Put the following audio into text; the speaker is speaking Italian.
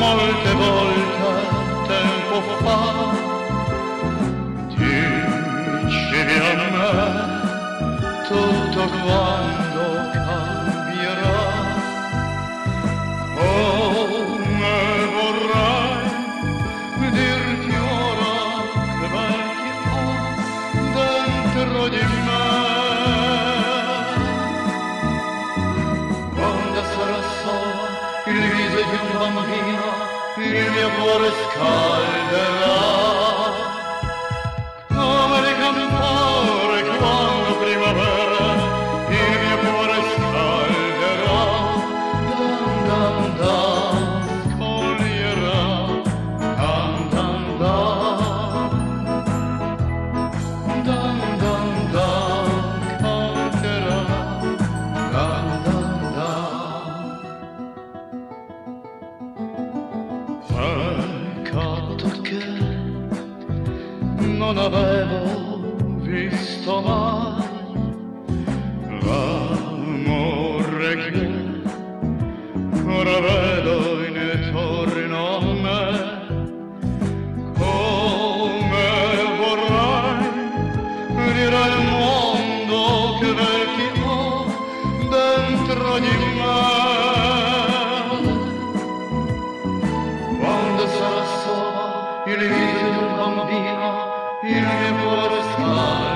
molte volte tempo fa dicevi a me tutto quando cambierà. Come vorrei dirti ora che bel ti ho dentro di me. Quando sarà sola il viso di un bambino il mio cuore scalderà. Come le campore quando primavera il mio cuore scalderà. Dan dan dan scoglierà. Dan dan dan. Dan dan dan canterà. Dan dan dan. Peccato che non avevo visto mai l'amore che ora vedo intorno a me. Come vorrei dire al mondo che bel ti ho dentro di me. Quando sarà sola il viso di un bambino il mio cuore scalderà.